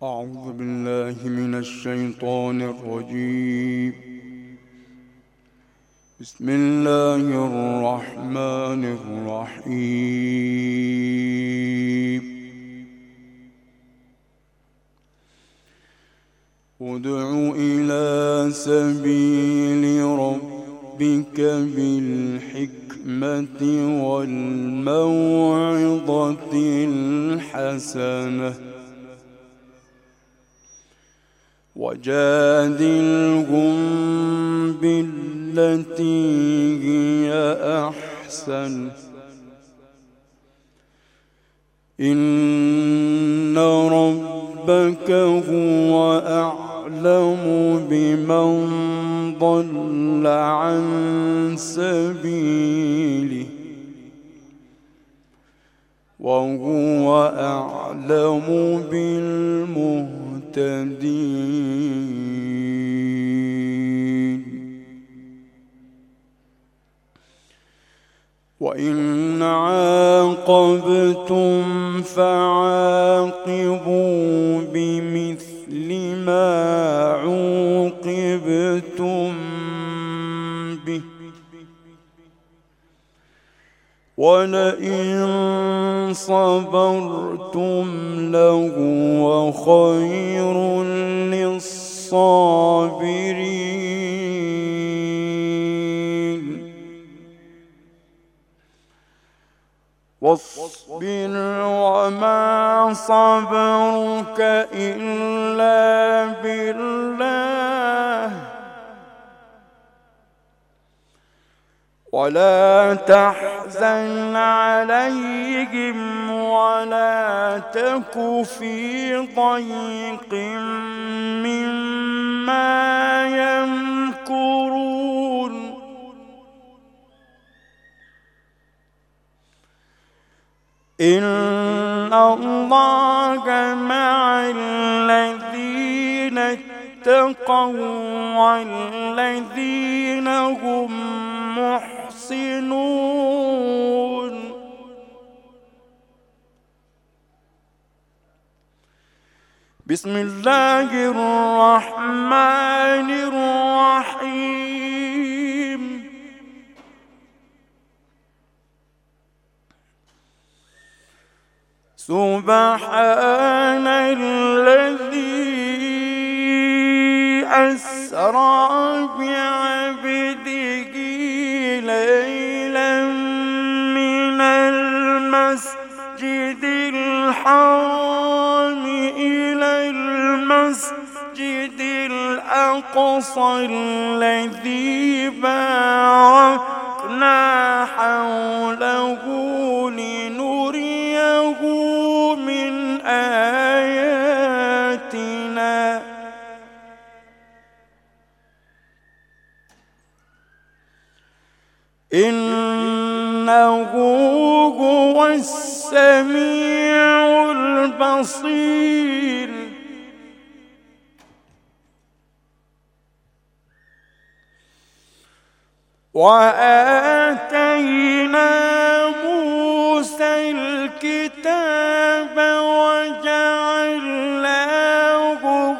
أعوذ بالله من الشيطان الرجيم. بسم الله الرحمن الرحيم. ادع إلى سبيل ربك بالحكمة والموعظة الحسنة وجادلهم بالتي هي أحسن إن ربك هو أعلم بمن ضل عن سبيله وهو أعلم بالمهتدين. وإن عاقبتم فعاقبوا بمثل ما عوقبتم به ولئن صبرتم لهو خير للصابرين. واصبر وما صبرك إلا بالله ولا تحزن عليهم ولا تك في ضيق مما يمكرون. إن الله مع الذين اتقوا والذين هم محسنون. بسم الله الرحمن الرحيم. سبحان الذي أسرى بعبده ليلا من المسجد الحرام إلى المسجد الأقصى الذي باركنا حوله لنريه من آياتنا إنه هو السميع البصير. وآتينا موسى الكتاب وجعلناه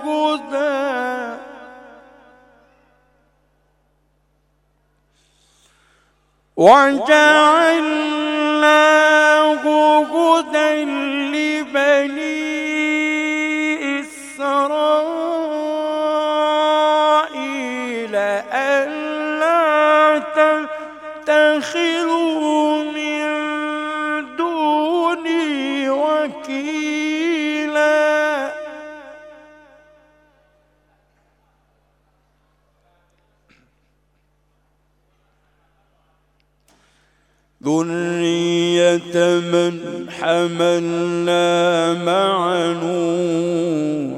هدى لبني إسرائيل ألا تتخذوا من دوني وكيلا. ذرية من حملنا مع نوح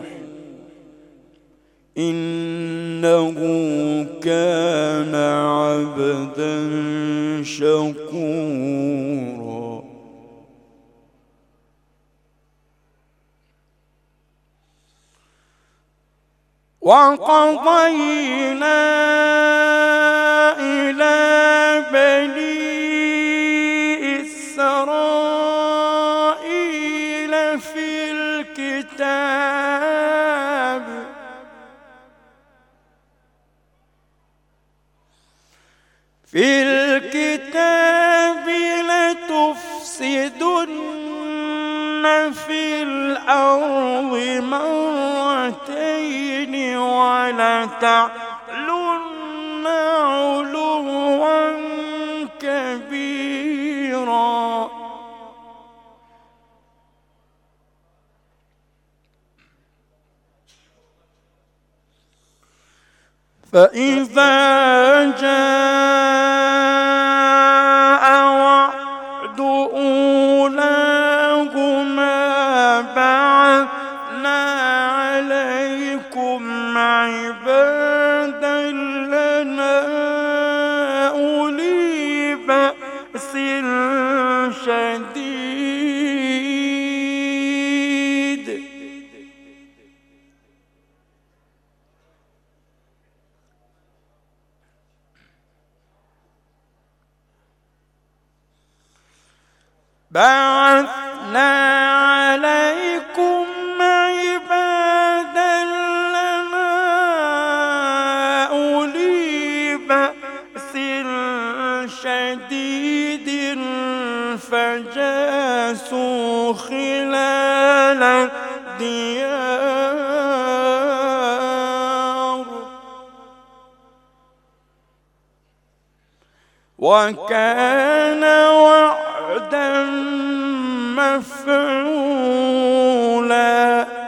إنه كان عبدا شكورا. وقضينا إلى بني إسرائيل في الكتاب الكتاب لتفسدن في الأرض مرتين ولتعلن علوا كبيرا. فإذا جاء وعد أولاهما بعثنا عليكم عبادا لنا أولي بأس شديد بعثنا عليكم عبادا لنا أولي بأس شديد فجاسوا خلال الديار وكان وعدا مفعولا.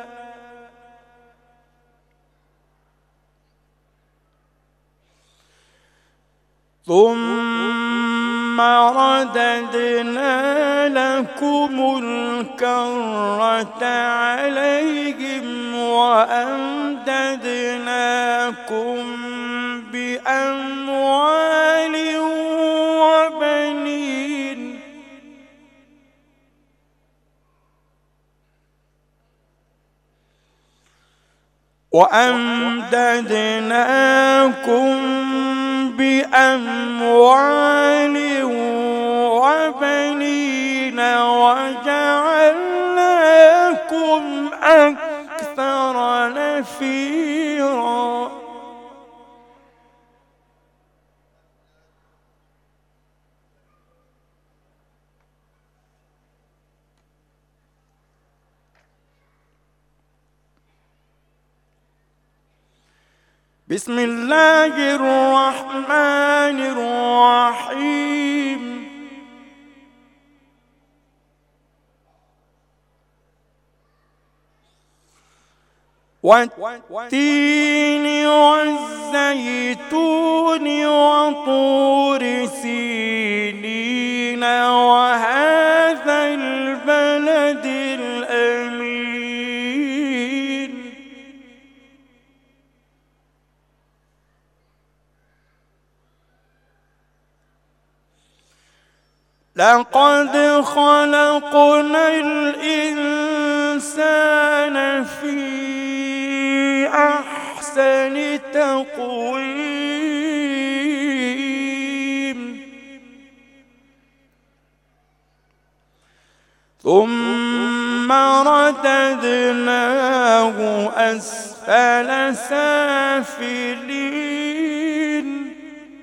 ثم رددنا لكم الكرة عليهم وأمددناكم بأموال وبنين وجعلناكم أكثر نفيرا. بسم الله الرحمن الرحيم. والتين والزيتون وطور سينين وهذا البلد الأمين. لقد خلقنا الإنسان في أحسن تقويم ثم رددناه أسفل سافلين.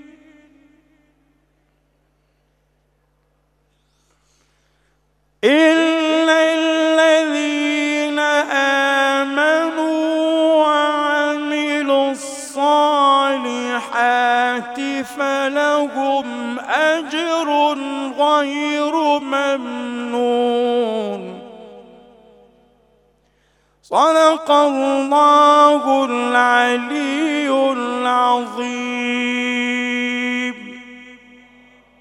إلا الذين آمنوا وعملوا الصالحات فلهم أجر غير ممنون. صدق الله العلي العظيم.